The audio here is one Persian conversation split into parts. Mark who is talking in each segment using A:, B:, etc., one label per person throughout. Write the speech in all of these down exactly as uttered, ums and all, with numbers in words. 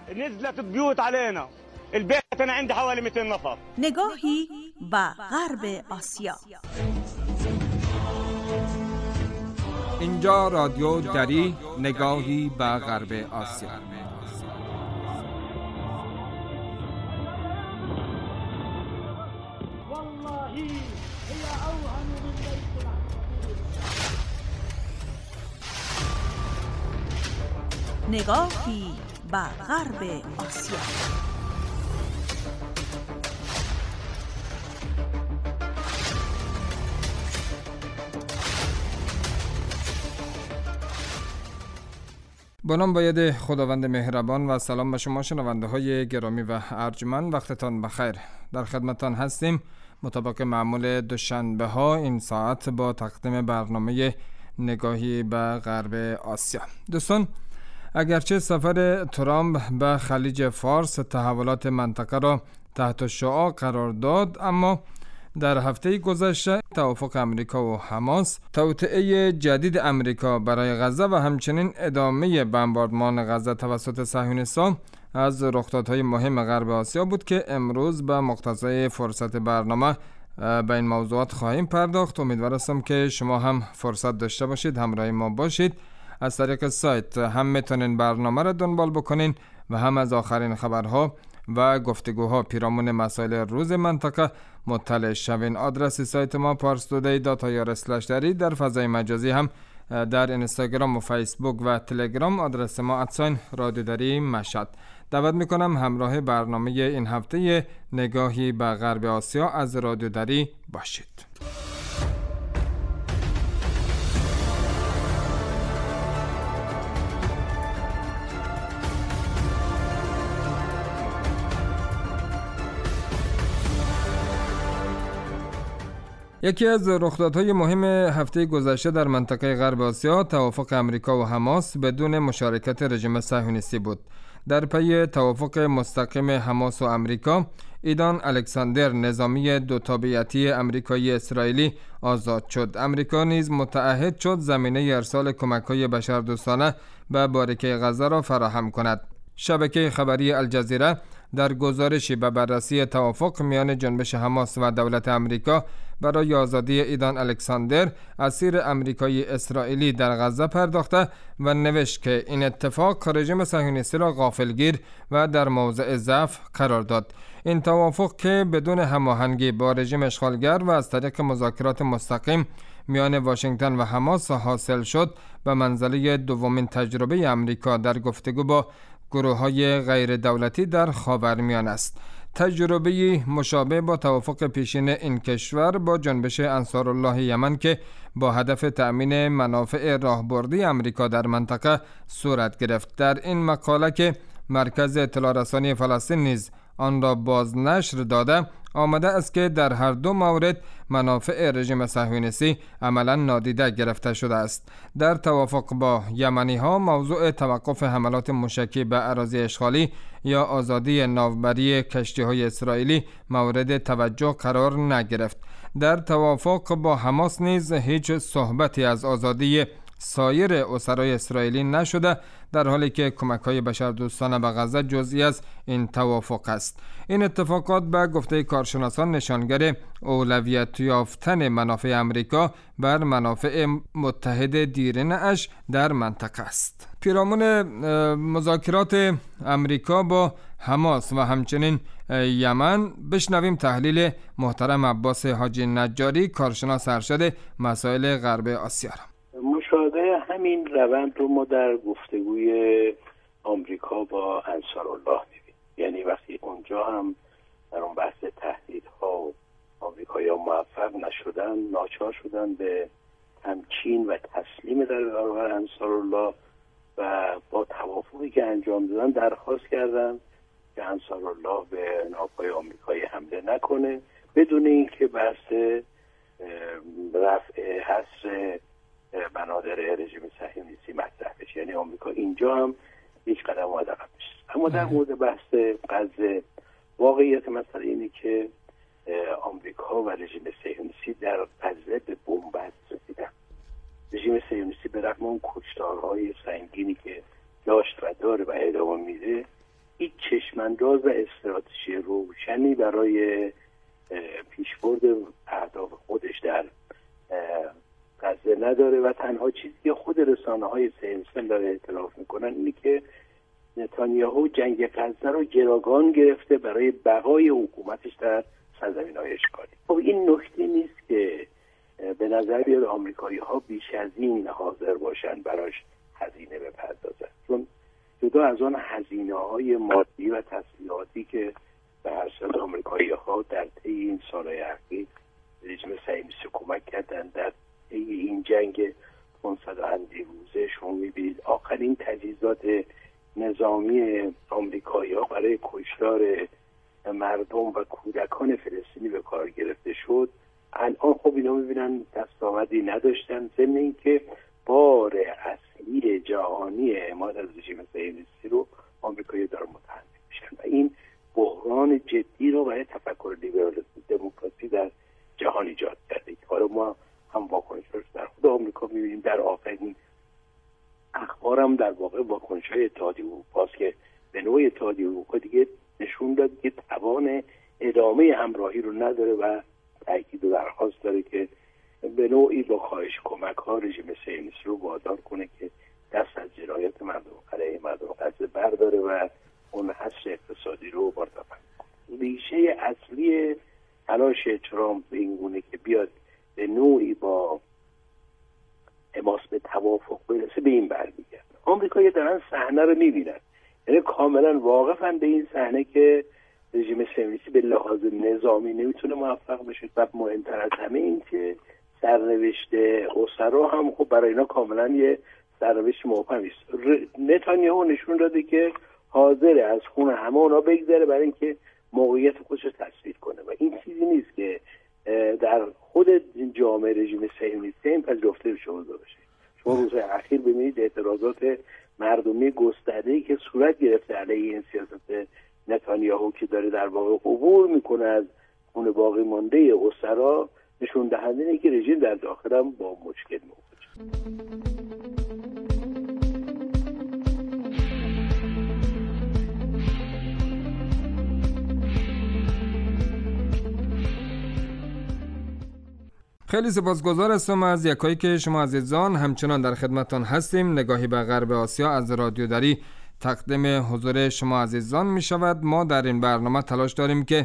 A: نزلت بيوت علينا. البيت أنا عندي حوالي مئتين نفر.
B: نگاهی به غرب آسیا.
C: اینجا رادیو دری، نگاهی به غرب آسیا.
B: نگاهی به غرب آسیا.
C: با نام باید خداوند مهربان و سلام به شما شنونده های گرامی و ارجمند، وقتتان بخیر. در خدمتان هستیم مطابق معمول دوشنبه ها این ساعت با تقدیم برنامه نگاهی به غرب آسیا. دوستان، اگرچه سفر ترامپ به خلیج فارس تحولات منطقه را تحت شعاع قرار داد، اما در هفته گذشته توافق امریکا و حماس، توطئه جدید امریکا برای غزه و همچنین ادامه بمباردمان غزه توسط صهیونیستان از رخدادهای مهم غرب آسیا بود که امروز به مقتضای فرصت برنامه به این موضوعات خواهیم پرداخت. امیدوار هستم که شما هم فرصت داشته باشید، همراه ما باشید. از طریق سایت هم میتونین برنامه را دنبال بکنین و هم از آخرین خبرها و گفتگوها پیرامون مسائل روز منطقه مطلع شوین. آدرس سایت ما پارس تودی دات آی آر اسلش دری. در فضای مجازی هم در اینستاگرام و فیسبوک و تلگرام آدرس ما ادساین رادیو دری مشهد. دعوت میکنم همراه برنامه این هفته نگاهی به غرب آسیا از رادیو دری باشید. یکی از رخدادهای مهم هفته گذشته در منطقه غرب آسیا توافق امریکا و حماس بدون مشارکت رژیم صهیونیستی بود. در پی توافق مستقیم حماس و امریکا، ایدان الکساندر، نظامی دو تابعیتی امریکایی اسرائیلی، آزاد شد. امریکا نیز متعهد شد زمینه ارسال کمک‌های بشردوستانه به باریکه غزه را فراهم کند. شبکه خبری الجزیره در گزارشی به بررسی توافق میان جنبش حماس و دولت امریکا برای آزادی ایدان الکساندر، اسیر امریکایی اسرائیلی در غزه پرداخته و نوشت که این اتفاق رژیم صهیونیستی را غافلگیر و در موضع ضعف قرار داد. این توافق که بدون هماهنگی با رژیم اشغالگر و از طریق مذاکرات مستقیم میان واشنگتن و حماس حاصل شد، به منزله دومین تجربه امریکا در گفتگو با گروه‌های غیر دولتی در خاورمیانه است. تجربه مشابه با توافق پیشین این کشور با جنبش انصارالله یمن که با هدف تأمین منافع راهبردی امریکا در منطقه صورت گرفت. در این مقاله که مرکز اطلاع رسانی فلسطین نیز آن را بازنشر داده، آمده است که در هر دو مورد منافع رژیم صهیونیستی عملا نادیده گرفته شده است. در توافق با یمنی ها موضوع توقف حملات موشکی به اراضی اشغالی یا آزادی ناوبری کشتی های اسرائیلی مورد توجه قرار نگرفت. در توافق با حماس نیز هیچ صحبتی از آزادی سایر اسرای اسرائیلی نشده، در حالی که کمک‌های بشردوستانه به غزه جزئی از این توافق است. این اتفاقات به گفته کارشناسان نشانگر اولویت یافتن منافع امریکا بر منافع متحد دیرینه اش در منطقه است. پیرامون مذاکرات امریکا با حماس و همچنین یمن بشنویم تحلیل محترم عباس حاجی نجاری، کارشناس ارشد مسائل غرب آسیا.
D: مشاهده همین روند رو ما در گفتگوی آمریکا با انصارالله می‌بینیم. یعنی وقتی اونجا هم در اون بحث تهدیدها آمریکایی‌ها موفق نشدن، ناچار شدن به تمکین و تسلیم در برابر انصارالله و با توافقی که انجام دادن درخواست کردن که انصارالله به ناوهای آمریکایی حمله نکنه بدون اینکه بحث رفع حصر بنادر رژیم صهیونیستی مطرح بشه. یعنی آمریکا اینجا هم هیچ قدم اومد عقب نیست. اما در مورد بحث غزه، واقعیت مسئله اینه که آمریکا و رژیم صهیونیستی در غزه به بنبست رسیدن. رژیم صهیونیستی به رغم اون کشتارهای سنگینی که داشت و داره و ادامه میده، هیچ چشمانداز و استراتژی روشنی برای پیشبرد اهداف خودش در غزه نداره و تنها چیزی که خود رسانه‌های صهیونیسم داره اعتراف میکنن اینه که نتانیاهو جنگ غزه رو گروگان گرفته برای بقای حکومتش در سرزمین‌های اشغالی. خب این نکته نیست که به نظر بیاد آمریکایی‌ها بیش از این حاضر باشن براش هزینه بپردازن، چون جدا از آن هزینه‌های مادی و تسلیحاتی که به هر صورت آمریکایی‌ها در طی این سال‌های اخیر رژیم صهیونیستی کمک کردن در طی این جنگ پانصد و اندی روزه، شما می‌بینید آخرین تجهیزات نظامی آمریکایی‌ها برای کشتار مردم و کودکان فلسطینی به کار گرفته شد. الان خب اینا می‌بینن دستاوردی نداشتن، ضمن اینکه بار اصلی جهانی حمایت از رژیم صهیونیستی رو آمریکایی دارن متحمل میشن و این بحران جدی رو برای تفکر لیبرال دموکراسی در جهان ایجاد کرده. حالا ما هم واکنش رو در خود آمریکا می‌بینیم، در آخرین اخبارم در واقع واکنش‌های اتحادیه اروپا است که به نوعی اتحادیه اروپا دیگه نشون داد که توان ادامه همراهی رو نداره و تاکید و درخواست داره که به نوعی با کاهش کمک‌ها رژیم صهیونیستی رو وادار کنه که دست از جنایات مردم علیه مردم غزه برداره و اون حصر اقتصادی رو مرتفع کنه. ریشه اصلی تلاش ترامپ به این گونه که بیاد به نوعی با حماس به توافق برسه به این برمیگرده. آمریکایی‌ها دارن صحنه رو می‌بینن، یعنی کاملا واقفن به این صحنه که رژیم صهیونیستی به لحاظ نظامی نمیتونه موفق بشه و مهمتر از همه این که سرنوشت اسرا هم خب برای اینا کاملا یه سرنوشت مبهمی است. نتانیاهو نشون داده که حاضر از خون همه اونا بگذره برای اینکه موقعیت خودش رو تثبیت کنه و این چیزی نیست که در خود جامعه رژیم صهیونیستی این پذیرفته بشه باشه. شما روزهای اخیر ببینید اعتراضات مردمی گسترده‌ای که صورت گرفته علیه این سیاست نتانیاهو که داره در واقع عبور میکنه از خون باقی مانده اسرا، نشون دهنده اینه که رژیم در داخل هم با مشکل مواجهه.
C: خیلی سپاسگزار هستم از یکایی که شما عزیزان همچنان در خدمتتان هستیم. نگاهی به غرب آسیا از رادیو دری تقدیم حضور شما عزیزان می شود. ما در این برنامه تلاش داریم که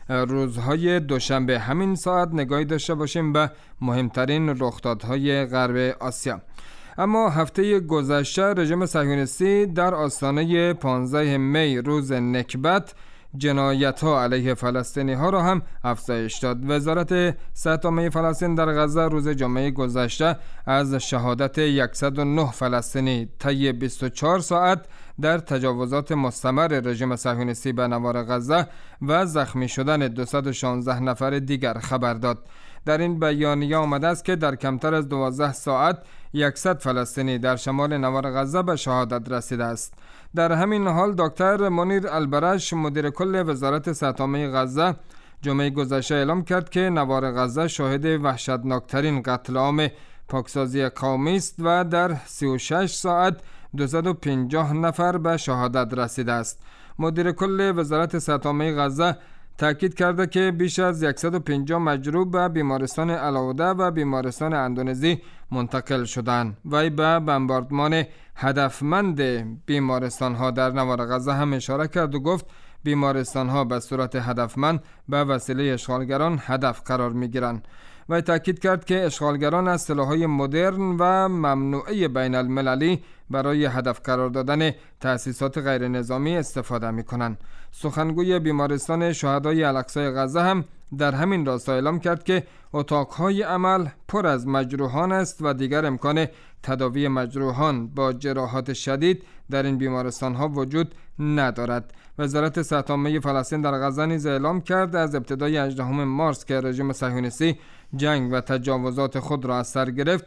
C: روزهای دوشنبه همین ساعت نگاهی داشته باشیم به مهمترین رخدادهای غرب آسیا. اما هفته گذشته رژیم صهیونیستی در آستانه پانزده می روز نکبت جنایت ها علیه فلسطینی ها را هم افزایش داد. وزارت صحت عامه فلسطین در غزه روز جمعه گذشته از شهادت صد و نه فلسطینی طی بیست و چهار ساعت در تجاوزات مستمر رژیم صهیونیستی به نوار غزه و زخمی شدن دویست و شانزده نفر دیگر خبر داد. در این بیانیه آمده است که در کمتر از دوازده ساعت صد فلسطینی در شمال نوار غزه به شهادت رسیده است. در همین حال دکتر منیر البرش مدیر کل وزارت صحت عامه غزه جمعه گذشته اعلام کرد که نوار غزه شاهد وحشتناکترین قتل عام پاکسازی قومی است و در سی و شش ساعت دویست و پنجاه نفر به شهادت رسیده است. مدیر کل وزارت صحت عامه غزه تاکید کرده که بیش از صد و پنجاه مجروح به بیمارستان العوده و بیمارستان اندونزی منتقل شدند. وی به بمباردمان هدفمند بیمارستان ها در نوار غزه هم اشاره کرد و گفت بیمارستان ها به صورت هدفمند به وسیله اشغالگران هدف قرار می گیرند. و تاکید کرد که اشغالگران از سلاح‌های مدرن و ممنوعه بین المللی برای هدف قرار دادن تأسیسات غیر نظامی استفاده می کنند. سخنگوی بیمارستان شهدای الاقصی غزه هم در همین راستا اعلام کرد که اتاقهای عمل پر از مجروحان است و دیگر امکان تداوی مجروحان با جراحات شدید در این بیمارستان ها وجود ندارد. وزارت صحت عامه فلسطین در غزه نیز اعلام کرد از ابتدای هجدهم مارس که رژیم صهیونیستی جنگ و تجاوزات خود را از سر گرفت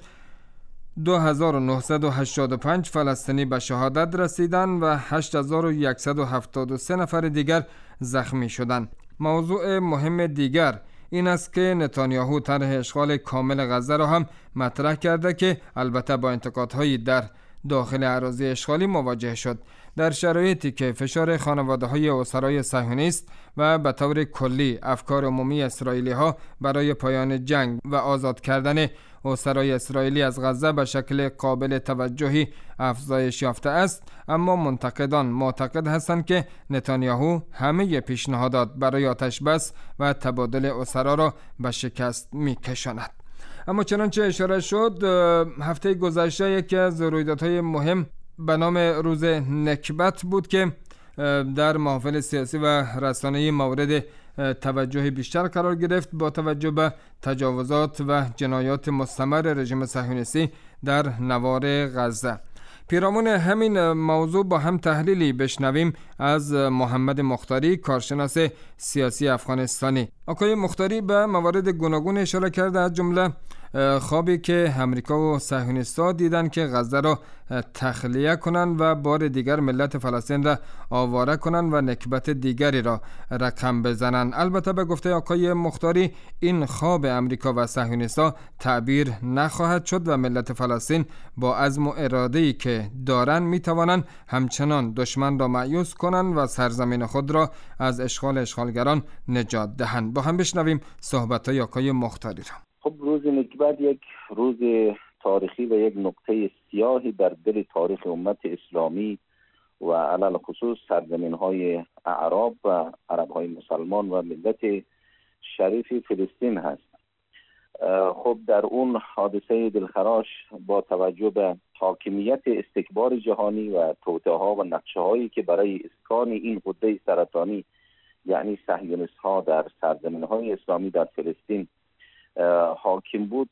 C: دو هزار و نهصد و هشتاد و پنج فلسطینی به شهادت رسیدند و هشت هزار و صد و هفتاد و سه نفر دیگر زخمی شدند. موضوع مهم دیگر این است که نتانیاهو طرح اشغال کامل غزه را هم مطرح کرده که البته با انتقادهایی در داخل اراضی اشغالی مواجه شد. در شرایطی که فشار خانواده‌های اسرای صهیونیست و به طور کلی افکار عمومی اسرائیلی ها برای پایان جنگ و آزاد کردن اسرای اسرائیلی از غزه به شکل قابل توجهی افزایش یافته است، اما منتقدان معتقد هستند که نتانیاهو همه پیشنهادات برای آتش بس و تبادل اسرا را به شکست می‌کشاند. اما چنانچه اشاره شد، هفته گذشته یکی از رویدادهای مهم به نام روز نکبت بود که در محافل سیاسی و رسانه‌ای مورد توجه بیشتر قرار گرفت با توجه به تجاوزات و جنایات مستمر رژیم صهیونیستی در نوار غزه. پیرامون همین موضوع با هم تحلیلی بشنویم از محمد مختاری، کارشناس سیاسی افغانستانی. آقای مختاری به موارد گوناگون اشاره کرده، از جمله خوابی که امریکا و صهیونیست‌ها دیدن که غزه را تخلیه کنند و بار دیگر ملت فلسطین را آواره کنند و نکبت دیگری را رقم بزنند. البته به گفته آقای مختاری این خواب امریکا و صهیونیست‌ها تعبیر نخواهد شد و ملت فلسطین با عزم و اراده‌ای که دارند می‌توانند همچنان دشمن را مأیوس کنند و سرزمین خود را از اشغال اشغالگران نجات دهند. با هم بشنویم صحبت‌های آقای مختاری را.
E: خب روز نکبت یک روز تاریخی و یک نقطه سیاهی در دل تاریخ امت اسلامی و علل خصوص سرزمین‌های اعراب و عرب‌های مسلمان و ملت شریف فلسطین هست. خب در اون حادثه دلخراش با توجه به حاکمیت استکبار جهانی و توطئه‌ها و نقشه‌هایی که برای اسکان این غده سرطانی یعنی صهیونیست‌ها در سرزمین‌های اسلامی در فلسطین حاکم بود،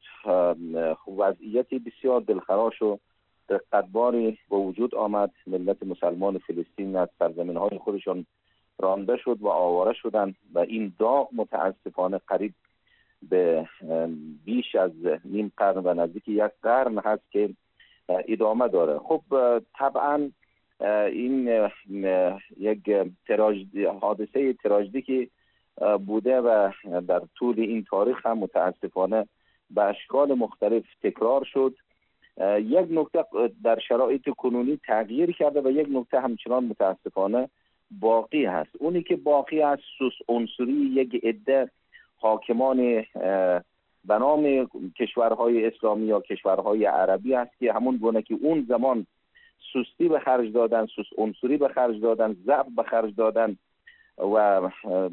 E: وضعیتی بسیار دلخراش و دقتباری به وجود آمد. ملت مسلمان فلسطین از سرزمین‌های خودشان رانده شد و آواره شدند و این داغ متاسفانه قریب به بیش از نیم قرن و نزدیک یک قرن هست که ادامه داره. خب طبعا این یک تراژدی، حادثه تراژدیکی بوده و در طول این تاریخ هم متاسفانه به اشکال مختلف تکرار شد. یک نکته در شرایط کنونی تغییر کرده و یک نکته همچنان متاسفانه باقی هست. اونی که باقی است سوس عنصری یک عده حاکمان به نام کشورهای اسلامی یا کشورهای عربی است که همون گونه که اون زمان سستی به خرج دادن، سوس عنصری به خرج دادن، ضعف به خرج دادن و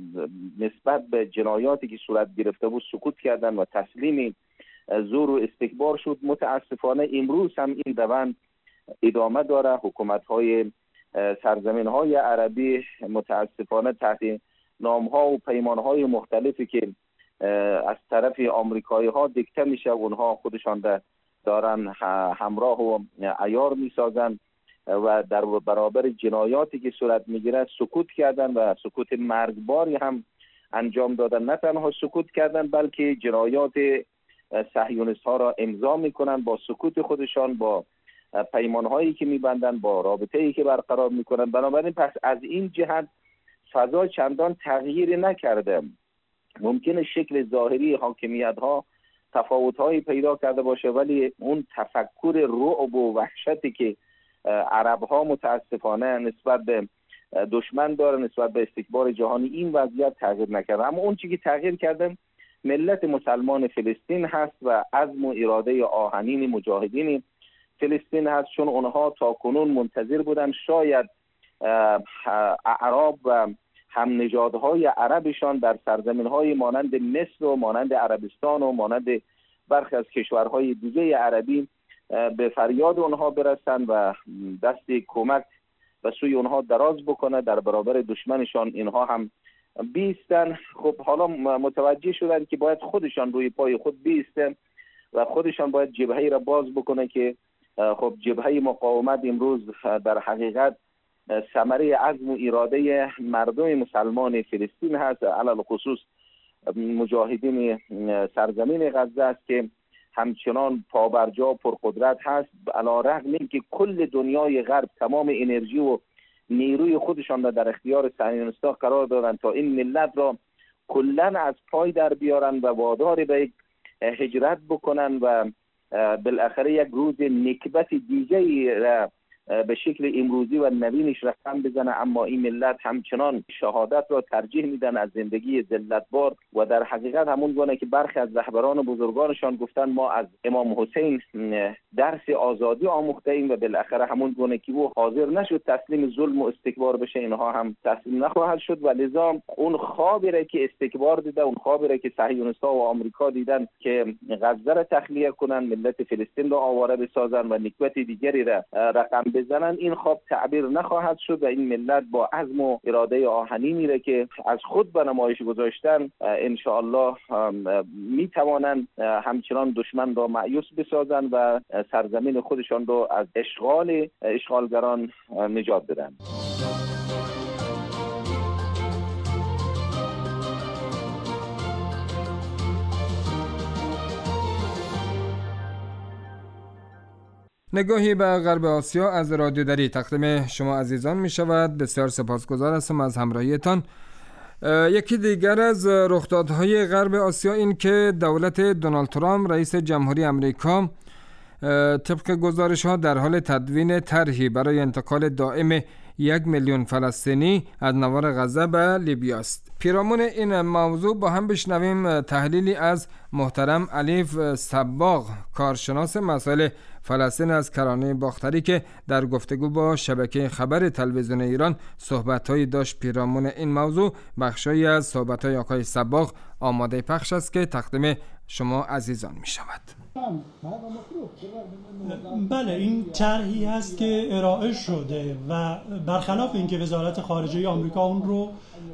E: نسبت به جنایاتی که صورت گرفته بود سکوت کردن و تسلیم زور و استکبار شد، متاسفانه امروز هم این روند ادامه داره. حکومت‌های سرزمین‌های عربی متاسفانه تحت نام‌ها و پیمان‌های مختلفی که از طرف آمریکایی‌ها دیکته میشه اونها خودشان دارن همراه و عیار می‌سازن و در برابر جنایاتی که صورت میگیره سکوت کردن و سکوت مرگباری هم انجام دادن. نه تنها سکوت کردن بلکه جنایات صهیونیست ها را امضا میکنن با سکوت خودشان، با پیمانهایی که میبندن، با رابطه‌ای که برقرار میکنن. بنابراین پس از این جهت فضا چندان تغییری نکرده. ممکنه شکل ظاهری حاکمیت ها تفاوت هایی پیدا کرده باشه ولی اون تفکر رعب و وحشتی که عرب ها متاسفانه نسبت به دشمن داره، نسبت به استکبار جهانی، این وضعیت تغییر نکرده. اما اون چیزی که تغییر کرده ملت مسلمان فلسطین هست و عزم و اراده آهنین مجاهدین فلسطین هست، چون اونها تا کنون منتظر بودن شاید اعراب و هم نژادهای عربشان در سرزمین‌های مانند مصر و مانند عربستان و مانند برخی از کشورهای دیگه عربی به فریاد اونها برسن و دست کمک به سوی اونها دراز بکنه در برابر دشمنشان اینها هم بیستن. خب حالا متوجه شدن که باید خودشان روی پای خود بیستن و خودشان باید جبهه‌ای را باز بکنه که خب جبهه مقاومت امروز در حقیقت ثمره عزم و اراده مردم مسلمان فلسطین هست، علل خصوص مجاهدین سرزمین غزه است که همچنان پابرجا پرقدرت هست، علی رغم اینکه کل دنیای غرب تمام انرژی و نیروی خودشان را در اختیار صهیونیست‌ها قرار دادن تا این ملت را کلاً از پای در بیارن و وادار به هجرت بکنن و بالاخره یک روز نکبت دیگری را به شکل امروزی و نوینش رقم بزنه، اما این ملت همچنان شهادت را ترجیح میدن از زندگی ذلتبار و در حقیقت همون گونه که برخی از رهبران و بزرگانشان گفتن ما از امام حسین درس آزادی آموخته ایم و بالاخره همون گونه که او حاضر نشد تسلیم ظلم و استکبار بشه، اینها هم تسلیم نخواهد شد و لذا اون خوابی را که استکبار دیده، اون خوابی را که صهیونیست‌ها و آمریکا دیدن که غزه را تخلیه کنن، ملت فلسطین را آواره بسازن و نکبت دیگری را رقم بزنن، این خواب تعبیر نخواهد شد و این ملت با عزم و اراده آهنینی را که از خود به نمایش گذاشتن ان شاء الله می توانند همچنان دشمن را مایوس بسازن و سرزمین خودشان را از اشغال اشغالگران نجات بدن.
C: نگاهی به غرب آسیا از رادیو دری تقدیم شما عزیزان می شود. بسیار سپاسگزار هستم از همراهیتان. یکی دیگر از رخدادهای غرب آسیا این که دولت دونالد ترامپ رئیس جمهوری امریکا طبق گزارش ها در حال تدوین طرحی برای انتقال دائم یک میلیون فلسطینی از نوار غزه به لیبی است. پیرامون این موضوع با هم بشنویم تحلیلی از محترم الیف صباغ، کارشناس مسائل فلسطین از کرانه باختری که در گفتگو با شبکه خبر تلویزیون ایران صحبت‌هایی داشت. پیرامون این موضوع بخشی از صحبت‌های آقای صباغ آماده پخش است که تقدیم شما عزیزان می شود.
F: بله، این طرحی هست که ارائه شده و برخلاف اینکه وزارت خارجه آمریکا اون رو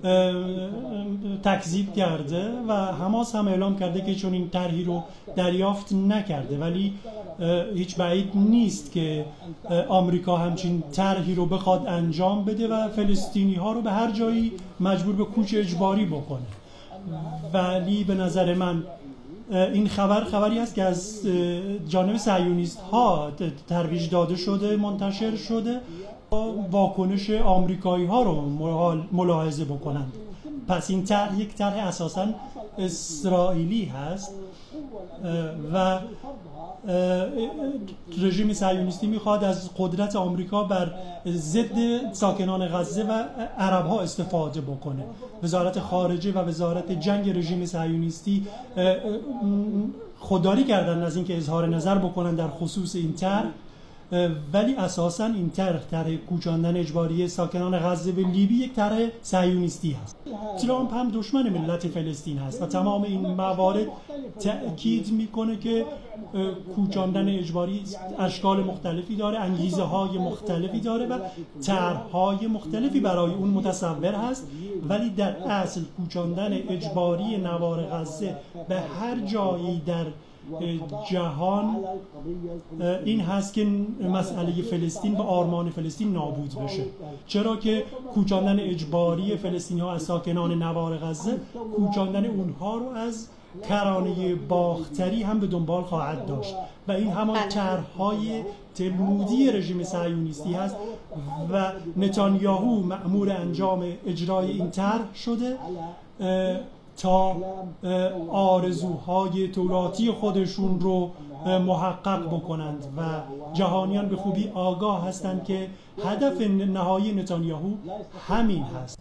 F: تکذیب کرده و حماس هم اعلام کرده که چون این طرحی رو دریافت نکرده، ولی هیچ بعید نیست که آمریکا همچین طرحی رو بخواد انجام بده و فلسطینی ها رو به هر جایی مجبور به کوچ اجباری بکنه. ولی به نظر من این خبر خبری است که از جانب صهیونیست ها ترویج داده شده، منتشر شده، واکنش آمریکایی ها رو ملاحظه بکنند. پس این طرح یک طرح اساساً اسرائیلی هست و رژیم صهیونیستی میخواد از قدرت آمریکا بر ضد ساکنان غزه و عرب ها استفاده بکنه. وزارت خارجه و وزارت جنگ رژیم صهیونیستی خودداری کردن از اینکه اظهار نظر بکنن در خصوص این طرح، ولی اساساً این طرح طرح کوچاندن اجباری ساکنان غزه به لیبی یک طرح صهیونیستی هست. ترامپ هم دشمن ملت فلسطین هست و تمام این موارد تأکید میکنه که کوچاندن اجباری اشکال مختلفی داره، انگیزه های مختلفی داره و طرح‌های مختلفی برای اون متصور هست، ولی در اصل کوچاندن اجباری نوار غزه به هر جایی در جهان این هست که مسئله فلسطین و آرمان فلسطین نابود بشه. چرا که کوچاندن اجباری فلسطینی ها از ساکنان نوار غزه کوچاندن اونها رو از کرانه باختری هم به دنبال خواهد داشت و این همان طرح‌های تلمودی رژیم صهیونیستی هست و نتانیاهو مأمور انجام اجرای این طرح شده تا آرزوهای توراتی خودشون رو محقق بکنند و جهانیان به خوبی آگاه هستند که هدف نهایی نتانیاهو همین هست.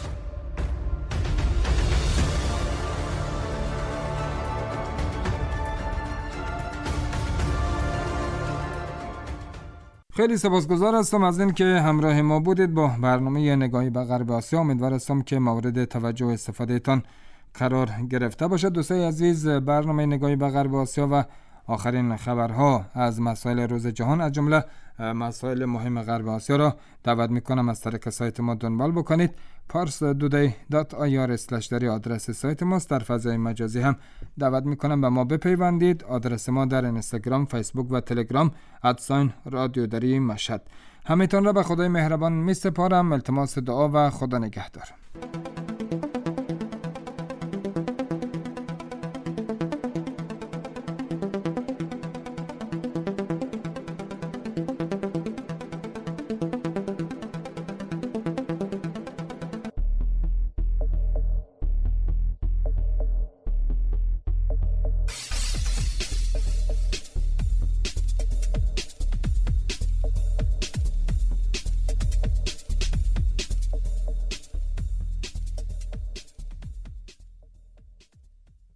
C: خیلی سپاسگزار هستم از این که همراه ما بودید با برنامه نگاهی به غرب آسیا. امیدوار هستم که مورد توجه و استفاده تان قرار گرفته باشد. دوستای عزیز، برنامه نگاهی به غرب آسیا و آخرین خبرها از مسائل روز جهان از جمله مسائل مهم غرب آسیا را دعوت میکنم از طریق سایت ما دنبال بکنید. پارس دودی دات آی آر اسلش دری آدرس سایت ماست. در فضای مجازی هم دعوت میکنم به ما بپیوندید. آدرس ما در اینستاگرام، فیسبوک و تلگرام ادساین رادیو دری مشهد. همتون را به خدای مهربان می سپارم. التماس دعا و خدا نگهدار.